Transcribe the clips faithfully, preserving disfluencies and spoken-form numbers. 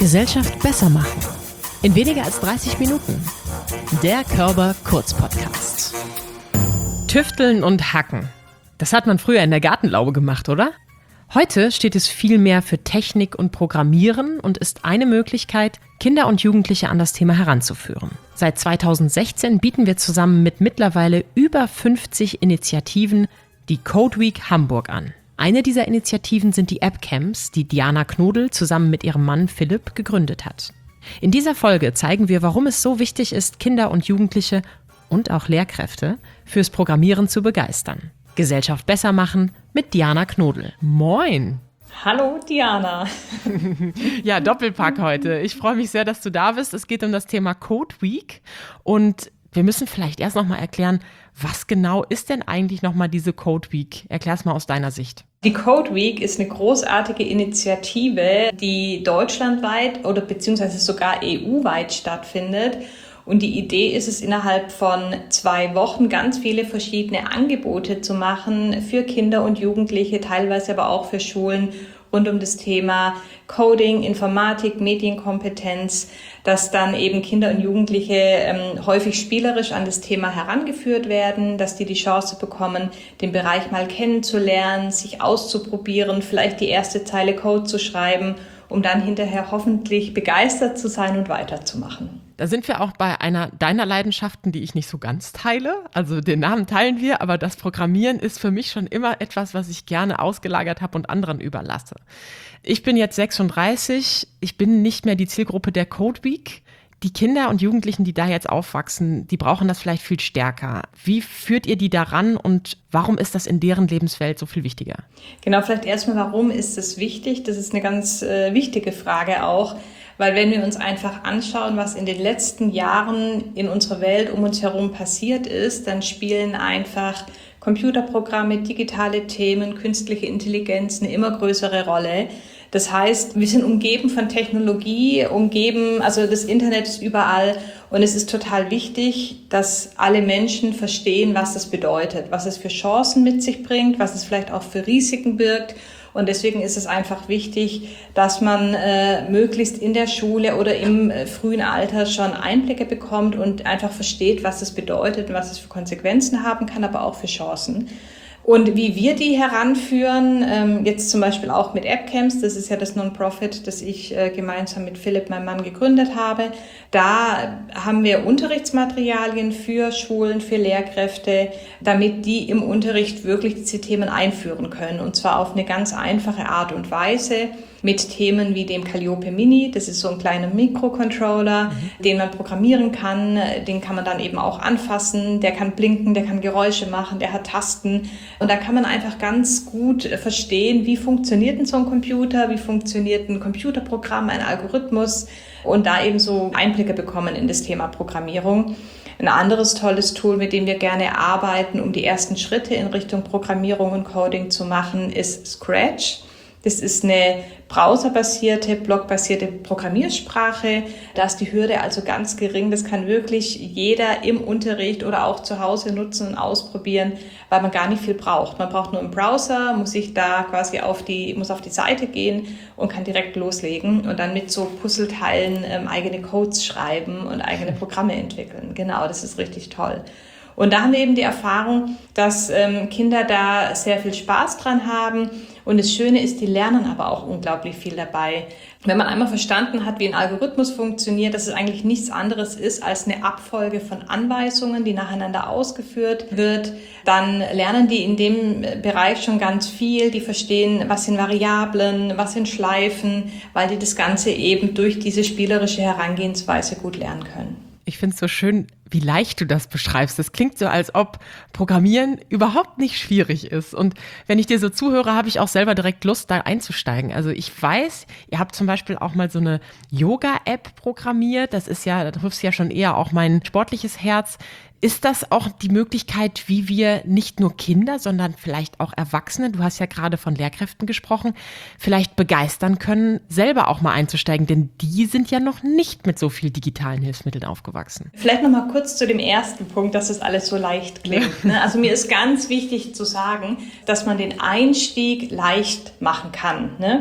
Gesellschaft besser machen. In weniger als dreißig Minuten. Der Körber-Kurz-Podcast. Tüfteln und Hacken. Das hat man früher in der Gartenlaube gemacht, oder? Heute steht es viel mehr für Technik und Programmieren und ist eine Möglichkeit, Kinder und Jugendliche an das Thema heranzuführen. Seit zweitausendsechzehn bieten wir zusammen mit mittlerweile über fünfzig Initiativen die Code Week Hamburg an. Eine dieser Initiativen sind die App-Camps, die Diana Knodel zusammen mit ihrem Mann Philipp gegründet hat. In dieser Folge zeigen wir, warum es so wichtig ist, Kinder und Jugendliche und auch Lehrkräfte fürs Programmieren zu begeistern. Gesellschaft besser machen mit Diana Knodel. Moin! Hallo Diana. Ja, Doppelpack heute. Ich freue mich sehr, dass du da bist. Es geht um das Thema Code Week und wir müssen vielleicht erst noch mal erklären, was genau ist denn eigentlich noch mal diese Code Week? Erklär es mal aus deiner Sicht. Die Code Week ist eine großartige Initiative, die deutschlandweit oder beziehungsweise sogar E U-weit stattfindet. Und die Idee ist es, innerhalb von zwei Wochen ganz viele verschiedene Angebote zu machen für Kinder und Jugendliche, teilweise aber auch für Schulen rund um das Thema Coding, Informatik, Medienkompetenz, dass dann eben Kinder und Jugendliche ähm, häufig spielerisch an das Thema herangeführt werden, dass die die Chance bekommen, den Bereich mal kennenzulernen, sich auszuprobieren, vielleicht die erste Zeile Code zu schreiben, um dann hinterher hoffentlich begeistert zu sein und weiterzumachen. Da sind wir auch bei einer deiner Leidenschaften, die ich nicht so ganz teile. Also den Namen teilen wir, aber das Programmieren ist für mich schon immer etwas, was ich gerne ausgelagert habe und anderen überlasse. Ich bin jetzt sechsunddreißig, ich bin nicht mehr die Zielgruppe der Code Week. Die Kinder und Jugendlichen, die da jetzt aufwachsen, die brauchen das vielleicht viel stärker. Wie führt ihr die daran und warum ist das in deren Lebenswelt so viel wichtiger? Genau, vielleicht erstmal, warum ist es wichtig? Das ist eine ganz äh, wichtige Frage auch, weil wenn wir uns einfach anschauen, was in den letzten Jahren in unserer Welt um uns herum passiert ist, dann spielen einfach Computerprogramme, digitale Themen, künstliche Intelligenz eine immer größere Rolle. Das heißt, wir sind umgeben von Technologie, umgeben, also das Internet ist überall und es ist total wichtig, dass alle Menschen verstehen, was das bedeutet, was es für Chancen mit sich bringt, was es vielleicht auch für Risiken birgt. Und deswegen ist es einfach wichtig, dass man äh, möglichst in der Schule oder im äh, frühen Alter schon Einblicke bekommt und einfach versteht, was es bedeutet und was es für Konsequenzen haben kann, aber auch für Chancen. Und wie wir die heranführen, ähm, jetzt zum Beispiel auch mit App-Camps, das ist ja das Non-Profit, das ich äh, gemeinsam mit Philipp, meinem Mann, gegründet habe. Da haben wir Unterrichtsmaterialien für Schulen, für Lehrkräfte, damit die im Unterricht wirklich diese Themen einführen können. Und zwar auf eine ganz einfache Art und Weise mit Themen wie dem Calliope Mini. Das ist so ein kleiner Mikrocontroller, mhm. den man programmieren kann. Den kann man dann eben auch anfassen. Der kann blinken, der kann Geräusche machen, der hat Tasten. Und da kann man einfach ganz gut verstehen, wie funktioniert denn so ein Computer, wie funktioniert ein Computerprogramm, ein Algorithmus und da eben so Einblicke bekommen in das Thema Programmierung. Ein anderes tolles Tool, mit dem wir gerne arbeiten, um die ersten Schritte in Richtung Programmierung und Coding zu machen, ist Scratch. Das ist eine browserbasierte, blockbasierte Programmiersprache. Da ist die Hürde also ganz gering. Das kann wirklich jeder im Unterricht oder auch zu Hause nutzen und ausprobieren, weil man gar nicht viel braucht. Man braucht nur einen Browser, muss sich da quasi auf die, muss auf die Seite gehen und kann direkt loslegen und dann mit so Puzzleteilen ähm, eigene Codes schreiben und eigene Programme entwickeln. Genau, das ist richtig toll. Und da haben wir eben die Erfahrung, dass ähm, Kinder da sehr viel Spaß dran haben. Und das Schöne ist, die lernen aber auch unglaublich viel dabei. Wenn man einmal verstanden hat, wie ein Algorithmus funktioniert, dass es eigentlich nichts anderes ist als eine Abfolge von Anweisungen, die nacheinander ausgeführt wird, dann lernen die in dem Bereich schon ganz viel. Die verstehen, was sind Variablen, was sind Schleifen, weil die das Ganze eben durch diese spielerische Herangehensweise gut lernen können. Ich finde es so schön, wie leicht du das beschreibst. Das klingt so, als ob Programmieren überhaupt nicht schwierig ist. Und wenn ich dir so zuhöre, habe ich auch selber direkt Lust, da einzusteigen. Also ich weiß, ihr habt zum Beispiel auch mal so eine Yoga-App programmiert. Das ist ja, da triffst ja schon eher auch mein sportliches Herz. Ist das auch die Möglichkeit, wie wir nicht nur Kinder, sondern vielleicht auch Erwachsene, du hast ja gerade von Lehrkräften gesprochen, vielleicht begeistern können, selber auch mal einzusteigen? Denn die sind ja noch nicht mit so viel digitalen Hilfsmitteln aufgewachsen. Vielleicht noch mal kurz zu dem ersten Punkt, dass das alles so leicht klingt. Ne? Also mir ist ganz wichtig zu sagen, dass man den Einstieg leicht machen kann. Ne? Mhm.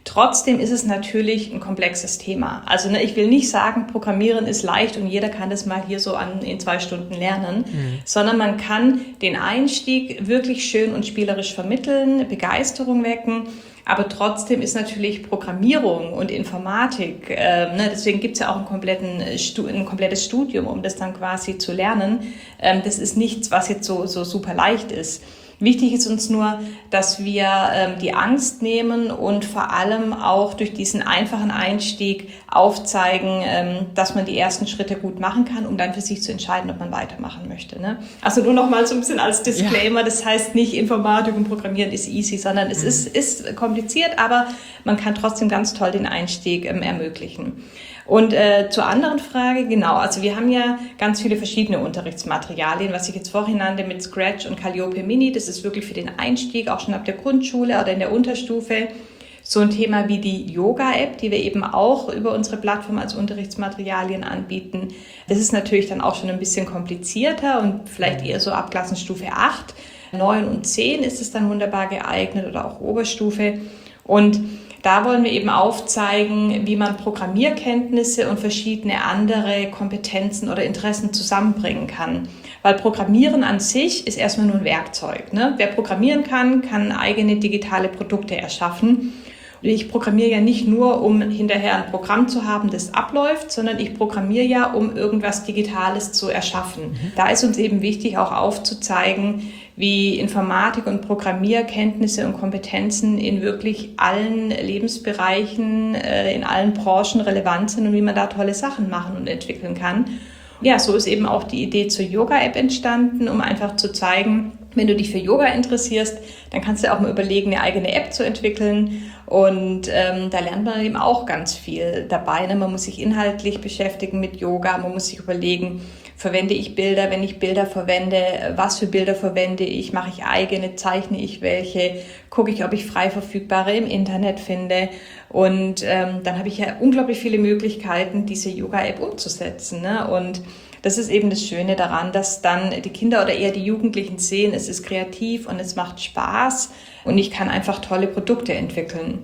Trotzdem ist es natürlich ein komplexes Thema. Also ne, ich will nicht sagen, Programmieren ist leicht und jeder kann das mal hier so an, in zwei Stunden lernen, mhm. sondern man kann den Einstieg wirklich schön und spielerisch vermitteln, Begeisterung wecken. Aber trotzdem ist natürlich Programmierung und Informatik, äh, ne, deswegen gibt es ja auch einen kompletten, ein komplettes Studium, um das dann quasi zu lernen. Ähm, das ist nichts, was jetzt so, so super leicht ist. Wichtig ist uns nur, dass wir ähm, die Angst nehmen und vor allem auch durch diesen einfachen Einstieg aufzeigen, ähm, dass man die ersten Schritte gut machen kann, um dann für sich zu entscheiden, ob man weitermachen möchte. Ne? Also nur noch mal so ein bisschen als Disclaimer, ja. Das heißt nicht, Informatik und Programmieren ist easy, sondern es mhm. ist, ist kompliziert, aber man kann trotzdem ganz toll den Einstieg ähm, ermöglichen. Und äh, zur anderen Frage, genau, also wir haben ja ganz viele verschiedene Unterrichtsmaterialien, was ich jetzt vorhin nannte mit Scratch und Calliope Mini, das ist wirklich für den Einstieg, auch schon ab der Grundschule oder in der Unterstufe. So ein Thema wie die Yoga-App, die wir eben auch über unsere Plattform als Unterrichtsmaterialien anbieten. Das ist natürlich dann auch schon ein bisschen komplizierter und vielleicht eher so ab Klassenstufe acht. neun und zehn ist es dann wunderbar geeignet oder auch Oberstufe. Und da wollen wir eben aufzeigen, wie man Programmierkenntnisse und verschiedene andere Kompetenzen oder Interessen zusammenbringen kann. Weil Programmieren an sich ist erstmal nur ein Werkzeug. Ne? Wer programmieren kann, kann eigene digitale Produkte erschaffen. Ich programmiere ja nicht nur, um hinterher ein Programm zu haben, das abläuft, sondern ich programmiere ja, um irgendwas Digitales zu erschaffen. Mhm. Da ist uns eben wichtig, auch aufzuzeigen, wie Informatik und Programmierkenntnisse und Kompetenzen in wirklich allen Lebensbereichen, in allen Branchen relevant sind und wie man da tolle Sachen machen und entwickeln kann. Ja, so ist eben auch die Idee zur Yoga-App entstanden, um einfach zu zeigen, wenn du dich für Yoga interessierst, dann kannst du auch mal überlegen, eine eigene App zu entwickeln. Und ähm, da lernt man eben auch ganz viel dabei. Ne? Man muss sich inhaltlich beschäftigen mit Yoga, man muss sich überlegen, verwende ich Bilder, wenn ich Bilder verwende, was für Bilder verwende ich, mache ich eigene, zeichne ich welche, gucke ich, ob ich frei verfügbare im Internet finde. Und ähm, dann habe ich ja unglaublich viele Möglichkeiten, diese Yoga-App umzusetzen. Ne? Und das ist eben das Schöne daran, dass dann die Kinder oder eher die Jugendlichen sehen, es ist kreativ und es macht Spaß und ich kann einfach tolle Produkte entwickeln.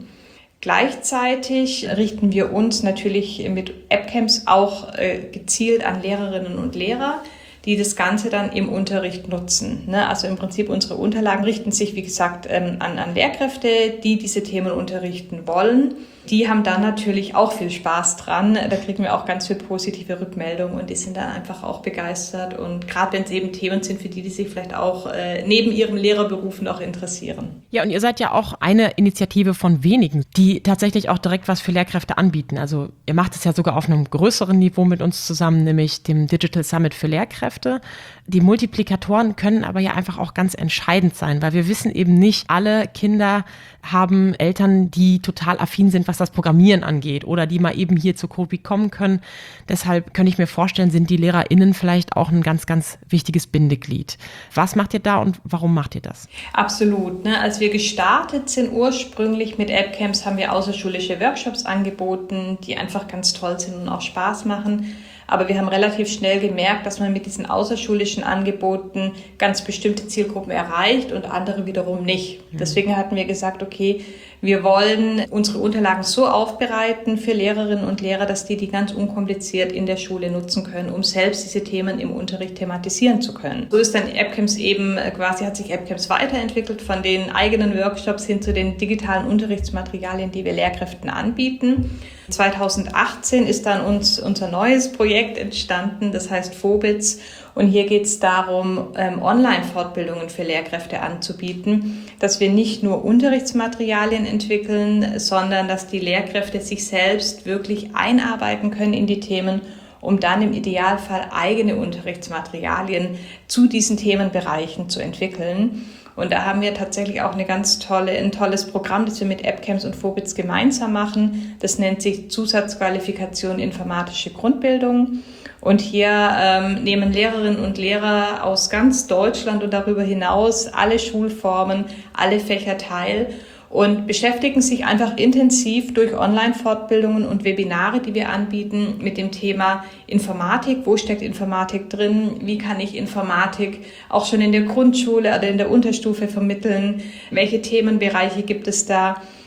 Gleichzeitig richten wir uns natürlich mit AppCamps auch äh, gezielt an Lehrerinnen und Lehrer, die das Ganze dann im Unterricht nutzen. Ne? Also im Prinzip unsere Unterlagen richten sich, wie gesagt, ähm, an, an Lehrkräfte, die diese Themen unterrichten wollen. Die haben dann natürlich auch viel Spaß dran. Da kriegen wir auch ganz viel positive Rückmeldungen und die sind dann einfach auch begeistert. Und gerade wenn es eben Themen sind, für die, die sich vielleicht auch äh, neben ihrem Lehrerberuf noch interessieren. Ja, und ihr seid ja auch eine Initiative von wenigen, die tatsächlich auch direkt was für Lehrkräfte anbieten. Also ihr macht es ja sogar auf einem größeren Niveau mit uns zusammen, nämlich dem Digital Summit für Lehrkräfte. Die Multiplikatoren können aber ja einfach auch ganz entscheidend sein, weil wir wissen eben nicht, alle Kinder haben Eltern, die total affin sind, was das Programmieren angeht oder die mal eben hier zu Codebee kommen können. Deshalb könnte ich mir vorstellen, sind die LehrerInnen vielleicht auch ein ganz, ganz wichtiges Bindeglied. Was macht ihr da und warum macht ihr das? Absolut. Ne? Als wir gestartet sind ursprünglich mit AppCamps, haben wir außerschulische Workshops angeboten, die einfach ganz toll sind und auch Spaß machen. Aber wir haben relativ schnell gemerkt, dass man mit diesen außerschulischen Angeboten ganz bestimmte Zielgruppen erreicht und andere wiederum nicht. Deswegen hatten wir gesagt, okay, wir wollen unsere Unterlagen so aufbereiten für Lehrerinnen und Lehrer, dass die die ganz unkompliziert in der Schule nutzen können, um selbst diese Themen im Unterricht thematisieren zu können. So ist dann AppCamps eben, quasi hat sich AppCamps weiterentwickelt von den eigenen Workshops hin zu den digitalen Unterrichtsmaterialien, die wir Lehrkräften anbieten. zweitausendachtzehn ist dann uns unser neues Projekt entstanden, das heißt Phobits. Und hier geht es darum, ähm, Online-Fortbildungen für Lehrkräfte anzubieten, dass wir nicht nur Unterrichtsmaterialien entwickeln, sondern dass die Lehrkräfte sich selbst wirklich einarbeiten können in die Themen, um dann im Idealfall eigene Unterrichtsmaterialien zu diesen Themenbereichen zu entwickeln. Und da haben wir tatsächlich auch eine ganz tolle, ein tolles Programm, das wir mit AppCamps und Phobits gemeinsam machen. Das nennt sich Zusatzqualifikation informatische Grundbildung. Und hier ähm, nehmen Lehrerinnen und Lehrer aus ganz Deutschland und darüber hinaus alle Schulformen, alle Fächer teil und beschäftigen sich einfach intensiv durch Online-Fortbildungen und Webinare, die wir anbieten, mit dem Thema Informatik. Wo steckt Informatik drin? Wie kann ich Informatik auch schon in der Grundschule oder in der Unterstufe vermitteln? Welche Themenbereiche gibt es da?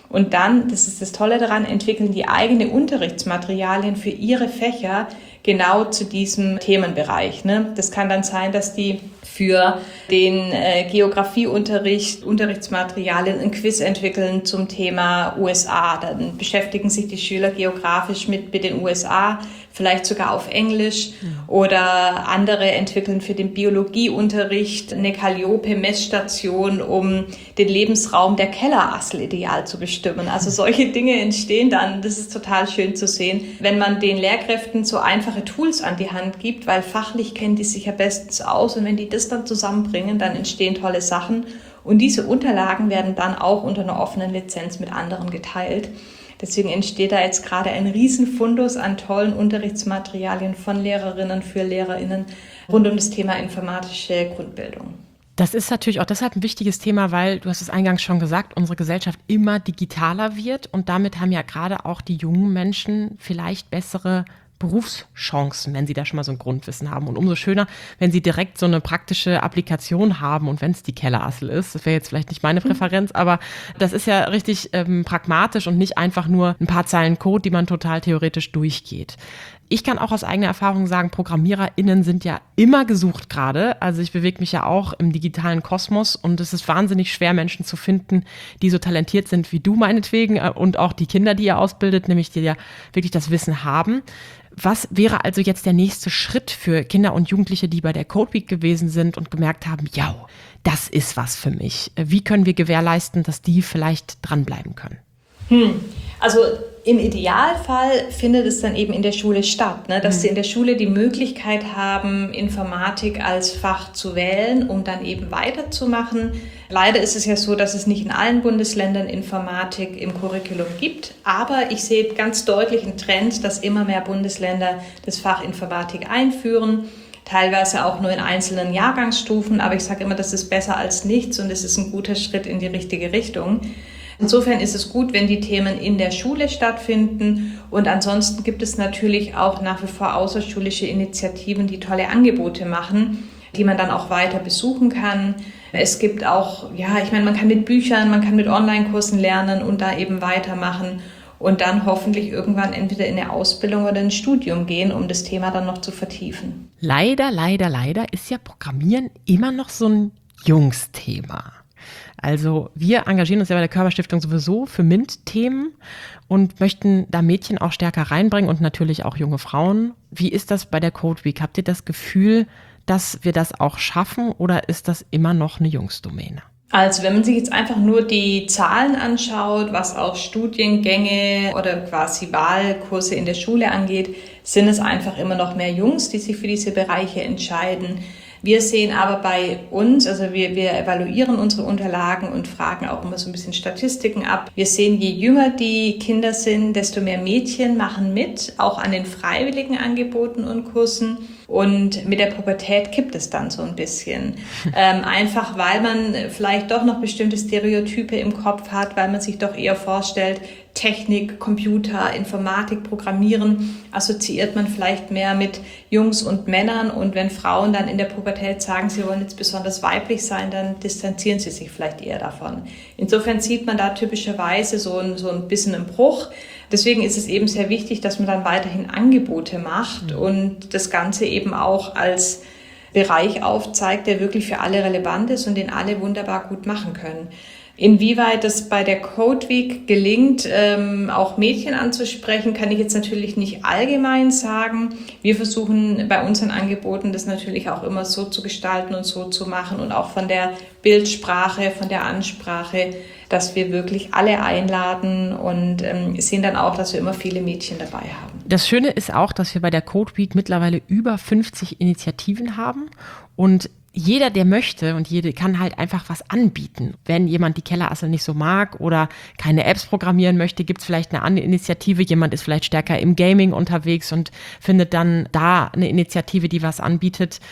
Und dann, das ist das Tolle daran, entwickeln die eigene Unterrichtsmaterialien für ihre Fächer genau zu diesem Themenbereich. Ne? Das kann dann sein, dass die für den äh, Geografieunterricht Unterrichtsmaterialien ein Quiz entwickeln zum Thema U S A. Dann beschäftigen sich die Schüler geografisch mit, mit den U S A, vielleicht sogar auf Englisch. Oder andere entwickeln für den Biologieunterricht eine Calliope-Messstation, um den Lebensraum der Kellerassel ideal zu bestimmen. Also solche Dinge entstehen dann. Das ist total schön zu sehen, wenn man den Lehrkräften so einfache Tools an die Hand gibt, weil fachlich kennen die sich ja bestens aus. Und wenn die das dann zusammenbringen, dann entstehen tolle Sachen. Und diese Unterlagen werden dann auch unter einer offenen Lizenz mit anderen geteilt. Deswegen entsteht da jetzt gerade ein Riesenfundus an tollen Unterrichtsmaterialien von Lehrerinnen für LehrerInnen rund um das Thema informatische Grundbildung. Das ist natürlich auch deshalb ein wichtiges Thema, weil, du hast es eingangs schon gesagt, unsere Gesellschaft immer digitaler wird und damit haben ja gerade auch die jungen Menschen vielleicht bessere Berufschancen, wenn sie da schon mal so ein Grundwissen haben. Und umso schöner, wenn sie direkt so eine praktische Applikation haben und wenn es die Kellerassel ist. Das wäre jetzt vielleicht nicht meine Präferenz, aber das ist ja richtig ähm, pragmatisch und nicht einfach nur ein paar Zeilen Code, die man total theoretisch durchgeht. Ich kann auch aus eigener Erfahrung sagen, ProgrammiererInnen sind ja immer gesucht gerade. Also ich bewege mich ja auch im digitalen Kosmos und es ist wahnsinnig schwer, Menschen zu finden, die so talentiert sind wie du meinetwegen und auch die Kinder, die ihr ausbildet, nämlich die ja wirklich das Wissen haben. Was wäre also jetzt der nächste Schritt für Kinder und Jugendliche, die bei der Code Week gewesen sind und gemerkt haben, ja, das ist was für mich. Wie können wir gewährleisten, dass die vielleicht dranbleiben können? Hm. Also im Idealfall findet es dann eben in der Schule statt, ne? Dass mhm. sie in der Schule die Möglichkeit haben, Informatik als Fach zu wählen, um dann eben weiterzumachen. Leider ist es ja so, dass es nicht in allen Bundesländern Informatik im Curriculum gibt, aber ich sehe ganz deutlich einen Trend, dass immer mehr Bundesländer das Fach Informatik einführen. Teilweise auch nur in einzelnen Jahrgangsstufen, aber ich sage immer, das ist besser als nichts und es ist ein guter Schritt in die richtige Richtung. Insofern ist es gut, wenn die Themen in der Schule stattfinden und ansonsten gibt es natürlich auch nach wie vor außerschulische Initiativen, die tolle Angebote machen, die man dann auch weiter besuchen kann. Es gibt auch, ja, ich meine, man kann mit Büchern, man kann mit Online-Kursen lernen und da eben weitermachen und dann hoffentlich irgendwann entweder in eine Ausbildung oder ein Studium gehen, um das Thema dann noch zu vertiefen. Leider, leider, leider ist ja Programmieren immer noch so ein Jungsthema. Also wir engagieren uns ja bei der Körber-Stiftung sowieso für MINT-Themen und möchten da Mädchen auch stärker reinbringen und natürlich auch junge Frauen. Wie ist das bei der Code Week? Habt ihr das Gefühl, dass wir das auch schaffen oder ist das immer noch eine Jungsdomäne? Also wenn man sich jetzt einfach nur die Zahlen anschaut, was auch Studiengänge oder quasi Wahlkurse in der Schule angeht, sind es einfach immer noch mehr Jungs, die sich für diese Bereiche entscheiden. Wir sehen aber bei uns, also wir, wir evaluieren unsere Unterlagen und fragen auch immer so ein bisschen Statistiken ab. Wir sehen, je jünger die Kinder sind, desto mehr Mädchen machen mit, auch an den freiwilligen Angeboten und Kursen. Und mit der Pubertät kippt es dann so ein bisschen. Ähm, einfach, weil man vielleicht doch noch bestimmte Stereotype im Kopf hat, weil man sich doch eher vorstellt, Technik, Computer, Informatik, Programmieren assoziiert man vielleicht mehr mit Jungs und Männern. Und wenn Frauen dann in der Pubertät sagen, sie wollen jetzt besonders weiblich sein, dann distanzieren sie sich vielleicht eher davon. Insofern sieht man da typischerweise so ein, so ein bisschen einen Bruch. Deswegen ist es eben sehr wichtig, dass man dann weiterhin Angebote macht und das Ganze eben auch als Bereich aufzeigt, der wirklich für alle relevant ist und den alle wunderbar gut machen können. Inwieweit es bei der Code Week gelingt, ähm, auch Mädchen anzusprechen, kann ich jetzt natürlich nicht allgemein sagen. Wir versuchen bei unseren Angeboten das natürlich auch immer so zu gestalten und so zu machen und auch von der Bildsprache, von der Ansprache, dass wir wirklich alle einladen und ähm, sehen dann auch, dass wir immer viele Mädchen dabei haben. Das Schöne ist auch, dass wir bei der Code Week mittlerweile über fünfzig Initiativen haben und jeder, der möchte und jede kann halt einfach was anbieten. Wenn jemand die Kellerassel nicht so mag oder keine Apps programmieren möchte, gibt es vielleicht eine andere Initiative. Jemand ist vielleicht stärker im Gaming unterwegs und findet dann da eine Initiative, die was anbietet.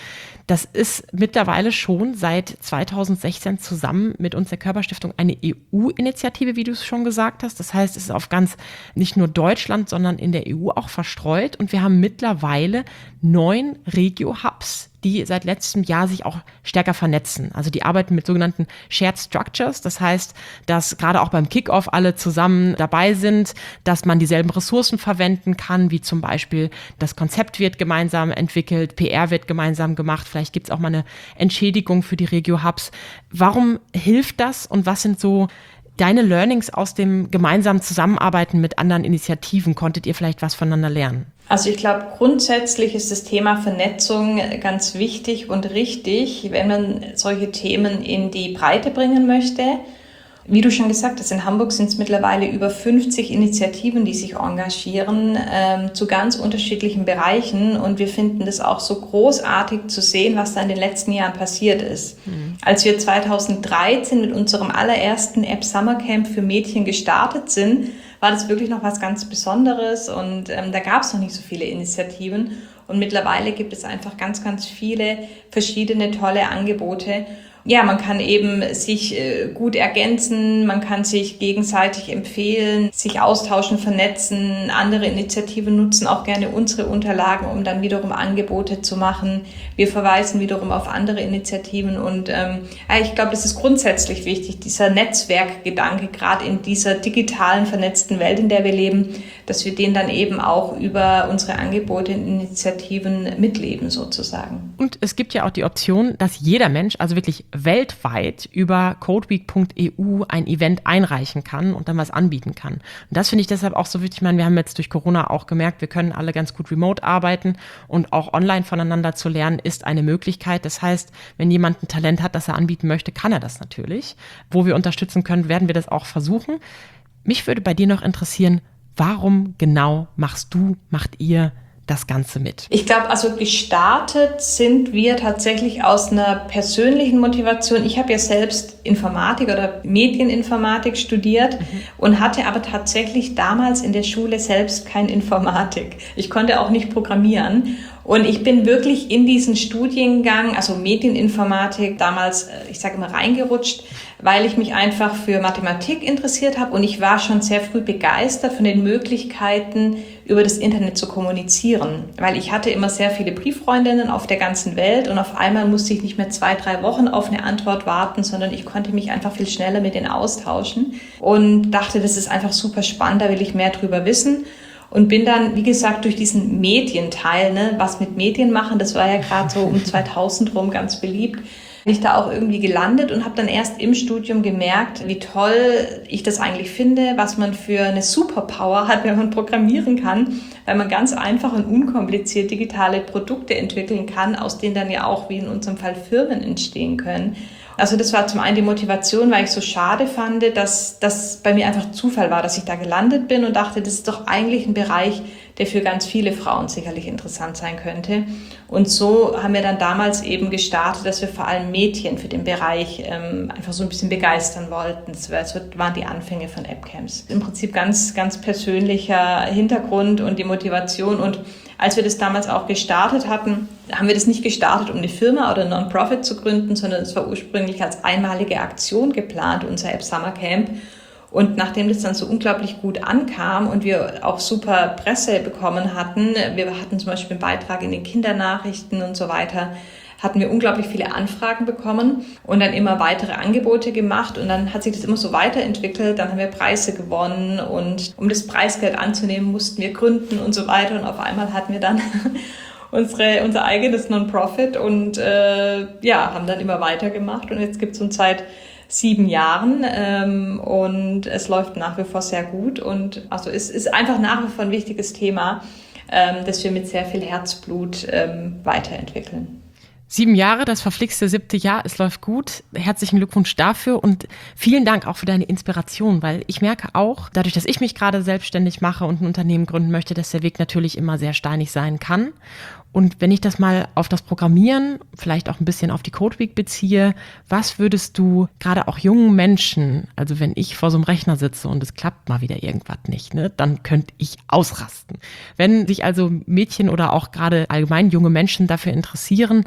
Das ist mittlerweile schon seit zweitausendsechzehn zusammen mit uns der Körperstiftung eine E U-Initiative, wie du es schon gesagt hast. Das heißt, es ist auf ganz, nicht nur Deutschland, sondern in der E U auch verstreut. Und wir haben mittlerweile neun Regio-Hubs, die seit letztem Jahr sich auch stärker vernetzen. Also die arbeiten mit sogenannten Shared Structures. Das heißt, dass gerade auch beim Kickoff alle zusammen dabei sind, dass man dieselben Ressourcen verwenden kann, wie zum Beispiel das Konzept wird gemeinsam entwickelt, P R wird gemeinsam gemacht, vielleicht gibt es auch mal eine Entschädigung für die Regio-Hubs. Warum hilft das und was sind so deine Learnings aus dem gemeinsamen Zusammenarbeiten mit anderen Initiativen? Konntet ihr vielleicht was voneinander lernen? Also ich glaube, grundsätzlich ist das Thema Vernetzung ganz wichtig und richtig, wenn man solche Themen in die Breite bringen möchte. Wie du schon gesagt hast, in Hamburg sind es mittlerweile über fünfzig Initiativen, die sich engagieren, ähm, zu ganz unterschiedlichen Bereichen. Und wir finden das auch so großartig zu sehen, was da in den letzten Jahren passiert ist. Mhm. Als wir zweitausenddreizehn mit unserem allerersten App Summer Camp für Mädchen gestartet sind, war das wirklich noch was ganz Besonderes. Und ähm, da gab es noch nicht so viele Initiativen. Und mittlerweile gibt es einfach ganz, ganz viele verschiedene tolle Angebote. Ja, man kann eben sich äh, gut ergänzen, man kann sich gegenseitig empfehlen, sich austauschen, vernetzen, andere Initiativen nutzen auch gerne unsere Unterlagen, um dann wiederum Angebote zu machen. Wir verweisen wiederum auf andere Initiativen und ähm, ich glaube, das ist grundsätzlich wichtig, dieser Netzwerkgedanke, gerade in dieser digitalen, vernetzten Welt, in der wir leben, dass wir den dann eben auch über unsere Angebote und Initiativen mitleben sozusagen. Und es gibt ja auch die Option, dass jeder Mensch, also wirklich weltweit über codeweek punkt e u ein Event einreichen kann und dann was anbieten kann. Und das finde ich deshalb auch so wichtig. Ich meine, wir haben jetzt durch Corona auch gemerkt, wir können alle ganz gut remote arbeiten und auch online voneinander zu lernen ist eine Möglichkeit. Das heißt, wenn jemand ein Talent hat, das er anbieten möchte, kann er das natürlich. Wo wir unterstützen können, werden wir das auch versuchen. Mich würde bei dir noch interessieren, warum genau machst du, macht ihr das Ganze mit? Ich glaube, also gestartet sind wir tatsächlich aus einer persönlichen Motivation. Ich habe ja selbst Informatik oder Medieninformatik studiert mhm. und hatte aber tatsächlich damals in der Schule selbst kein Informatik. Ich konnte auch nicht programmieren. Und ich bin wirklich in diesen Studiengang, also Medieninformatik, damals, ich sage immer, reingerutscht, weil ich mich einfach für Mathematik interessiert habe und ich war schon sehr früh begeistert von den Möglichkeiten, über das Internet zu kommunizieren. Weil ich hatte immer sehr viele Brieffreundinnen auf der ganzen Welt und auf einmal musste ich nicht mehr zwei, drei Wochen auf eine Antwort warten, sondern ich konnte mich einfach viel schneller mit denen austauschen und dachte, das ist einfach super spannend, da will ich mehr drüber wissen. Und bin dann, wie gesagt, durch diesen Medienteil, ne, was mit Medien machen, das war ja gerade so um zweitausend rum ganz beliebt, bin ich da auch irgendwie gelandet und habe dann erst im Studium gemerkt, wie toll ich das eigentlich finde, was man für eine Superpower hat, wenn man programmieren kann, weil man ganz einfach und unkompliziert digitale Produkte entwickeln kann, aus denen dann ja auch, wie in unserem Fall, Firmen entstehen können. Also das war zum einen die Motivation, weil ich so schade fand, dass das bei mir einfach Zufall war, dass ich da gelandet bin und dachte, das ist doch eigentlich ein Bereich, der für ganz viele Frauen sicherlich interessant sein könnte. Und so haben wir dann damals eben gestartet, dass wir vor allem Mädchen für den Bereich ähm, einfach so ein bisschen begeistern wollten. Das waren die Anfänge von AppCamps. Im Prinzip ganz, ganz persönlicher Hintergrund und die Motivation. Und als wir das damals auch gestartet hatten, haben wir das nicht gestartet, um eine Firma oder ein Non-Profit zu gründen, sondern es war ursprünglich als einmalige Aktion geplant, unser App Summer Camp. Und nachdem das dann so unglaublich gut ankam und wir auch super Presse bekommen hatten, wir hatten zum Beispiel einen Beitrag in den Kindernachrichten und so weiter, hatten wir unglaublich viele Anfragen bekommen und dann immer weitere Angebote gemacht und dann hat sich das immer so weiterentwickelt, dann haben wir Preise gewonnen und um das Preisgeld anzunehmen, mussten wir gründen und so weiter und auf einmal hatten wir dann unsere, unser eigenes Non-Profit und äh, ja, haben dann immer weitergemacht und jetzt gibt es uns seit sieben Jahren ähm, und es läuft nach wie vor sehr gut und also es ist einfach nach wie vor ein wichtiges Thema, ähm, das wir mit sehr viel Herzblut ähm, weiterentwickeln. Sieben Jahre, das verflixte siebte Jahr, es läuft gut. Herzlichen Glückwunsch dafür und vielen Dank auch für deine Inspiration, weil ich merke auch, dadurch, dass ich mich gerade selbstständig mache und ein Unternehmen gründen möchte, dass der Weg natürlich immer sehr steinig sein kann. Und wenn ich das mal auf das Programmieren, vielleicht auch ein bisschen auf die Codeweek beziehe, was würdest du gerade auch jungen Menschen, also wenn ich vor so einem Rechner sitze und es klappt mal wieder irgendwas nicht, ne, dann könnte ich ausrasten. Wenn sich also Mädchen oder auch gerade allgemein junge Menschen dafür interessieren,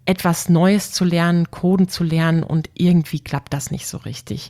etwas Neues zu lernen, Coden zu lernen und irgendwie klappt das nicht so richtig.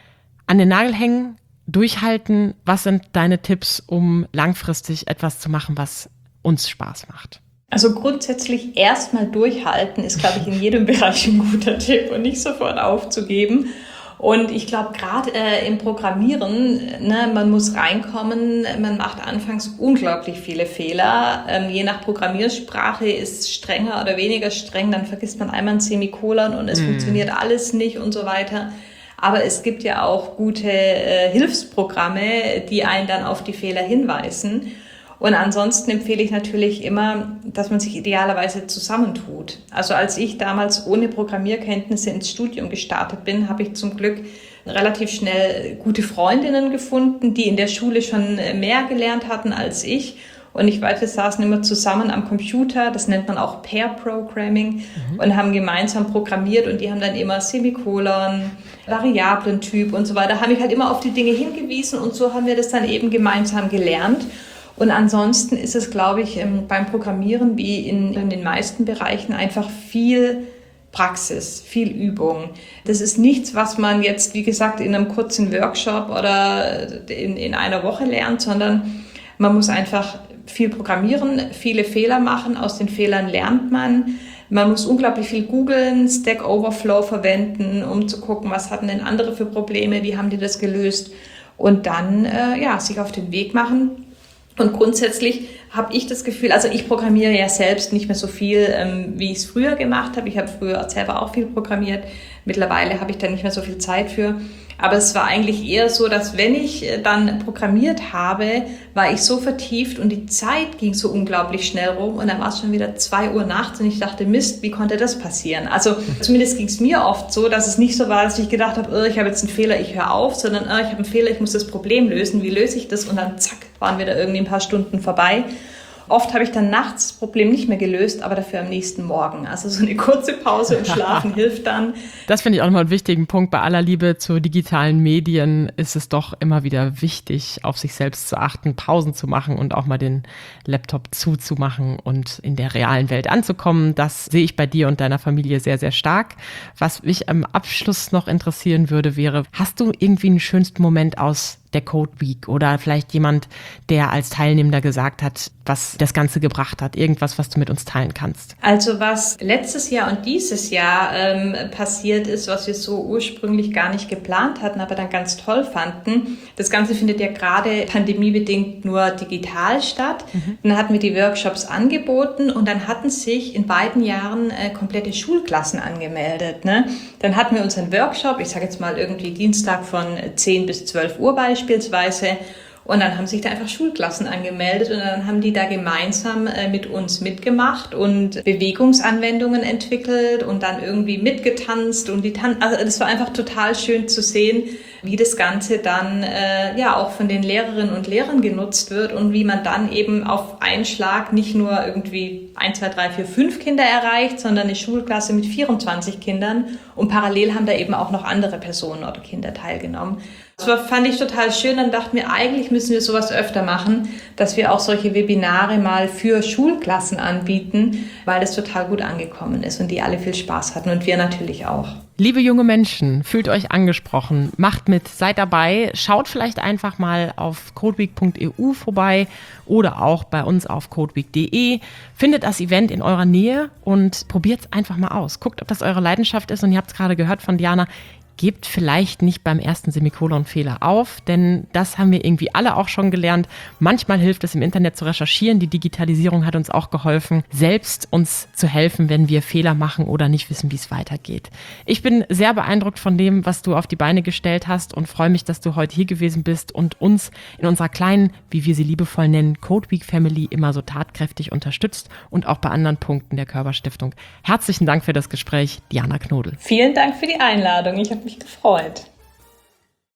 An den Nagel hängen, durchhalten. Was sind deine Tipps, um langfristig etwas zu machen, was uns Spaß macht? Also grundsätzlich erstmal durchhalten ist, glaube ich, in jedem Bereich ein guter Tipp und nicht sofort aufzugeben. Und ich glaube, gerade äh, im Programmieren, ne, man muss reinkommen, man macht anfangs unglaublich viele Fehler. Ähm, je nach Programmiersprache ist strenger oder weniger streng, dann vergisst man einmal ein Semikolon und es mm. funktioniert alles nicht und so weiter. Aber es gibt ja auch gute äh, Hilfsprogramme, die einen dann auf die Fehler hinweisen. Und ansonsten empfehle ich natürlich immer, dass man sich idealerweise zusammentut. Also als ich damals ohne Programmierkenntnisse ins Studium gestartet bin, habe ich zum Glück relativ schnell gute Freundinnen gefunden, die in der Schule schon mehr gelernt hatten als ich. Und ich weiß, wir saßen immer zusammen am Computer, das nennt man auch Pair-Programming, mhm. und haben gemeinsam programmiert und die haben dann immer Semikolon, Variablentyp und so weiter, haben mich halt immer auf die Dinge hingewiesen und so haben wir das dann eben gemeinsam gelernt. Und ansonsten ist es, glaube ich, beim Programmieren wie in, in den meisten Bereichen einfach viel Praxis, viel Übung. Das ist nichts, was man jetzt, wie gesagt, in einem kurzen Workshop oder in, in einer Woche lernt, sondern man muss einfach viel programmieren, viele Fehler machen, aus den Fehlern lernt man. Man muss unglaublich viel googeln, Stack Overflow verwenden, um zu gucken, was hatten denn andere für Probleme, wie haben die das gelöst und dann äh, ja, sich auf den Weg machen. Und grundsätzlich habe ich das Gefühl, also ich programmiere ja selbst nicht mehr so viel, ähm, wie ich es früher gemacht habe. Ich habe früher selber auch viel programmiert. Mittlerweile habe ich da nicht mehr so viel Zeit für. Aber es war eigentlich eher so, dass wenn ich dann programmiert habe, war ich so vertieft und die Zeit ging so unglaublich schnell rum und dann war es schon wieder zwei Uhr nachts und ich dachte, Mist, wie konnte das passieren? Also zumindest ging es mir oft so, dass es nicht so war, dass ich gedacht habe, oh, ich habe jetzt einen Fehler, ich höre auf, sondern oh, ich habe einen Fehler, ich muss das Problem lösen, wie löse ich das? Und dann zack, waren wir da irgendwie ein paar Stunden vorbei. Oft habe ich dann nachts das Problem nicht mehr gelöst, aber dafür am nächsten Morgen. Also so eine kurze Pause und Schlafen hilft dann. Das finde ich auch nochmal einen wichtigen Punkt. Bei aller Liebe zu digitalen Medien ist es doch immer wieder wichtig, auf sich selbst zu achten, Pausen zu machen und auch mal den Laptop zuzumachen und in der realen Welt anzukommen. Das sehe ich bei dir und deiner Familie sehr, sehr stark. Was mich am Abschluss noch interessieren würde, wäre, hast du irgendwie einen schönsten Moment aus der Code Week oder vielleicht jemand, der als Teilnehmender gesagt hat, was das Ganze gebracht hat, irgendwas, was du mit uns teilen kannst? Also was letztes Jahr und dieses Jahr ähm, passiert ist, was wir so ursprünglich gar nicht geplant hatten, aber dann ganz toll fanden. Das Ganze findet ja gerade pandemiebedingt nur digital statt. Mhm. Dann hatten wir die Workshops angeboten und dann hatten sich in beiden Jahren äh, komplette Schulklassen angemeldet. Ne? Dann hatten wir unseren Workshop, ich sage jetzt mal irgendwie Dienstag von zehn bis zwölf Uhr bei beispielsweise. Und dann haben sich da einfach Schulklassen angemeldet und dann haben die da gemeinsam äh, mit uns mitgemacht und Bewegungsanwendungen entwickelt und dann irgendwie mitgetanzt und die Tan- also das war einfach total schön zu sehen, wie das Ganze dann äh, ja auch von den Lehrerinnen und Lehrern genutzt wird und wie man dann eben auf einen Schlag nicht nur irgendwie eins, zwei, drei, vier, fünf Kinder erreicht, sondern eine Schulklasse mit vierundzwanzig Kindern und parallel haben da eben auch noch andere Personen oder Kinder teilgenommen. Das fand ich total schön, dann dachten wir, eigentlich müssen wir sowas öfter machen, dass wir auch solche Webinare mal für Schulklassen anbieten, weil das total gut angekommen ist und die alle viel Spaß hatten und wir natürlich auch. Liebe junge Menschen, fühlt euch angesprochen, macht mit, seid dabei, schaut vielleicht einfach mal auf codeweek punkt e u vorbei oder auch bei uns auf codeweek punkt de, findet das Event in eurer Nähe und probiert es einfach mal aus. Guckt, ob das eure Leidenschaft ist und ihr habt es gerade gehört von Diana, gebt vielleicht nicht beim ersten Semikolon-Fehler auf, denn das haben wir irgendwie alle auch schon gelernt. Manchmal hilft es im Internet zu recherchieren. Die Digitalisierung hat uns auch geholfen, selbst uns zu helfen, wenn wir Fehler machen oder nicht wissen, wie es weitergeht. Ich bin sehr beeindruckt von dem, was du auf die Beine gestellt hast und freue mich, dass du heute hier gewesen bist und uns in unserer kleinen, wie wir sie liebevoll nennen, Code Week Family immer so tatkräftig unterstützt und auch bei anderen Punkten der Körber Stiftung. Herzlichen Dank für das Gespräch, Diana Knodel. Vielen Dank für die Einladung. Ich habe mich gefreut.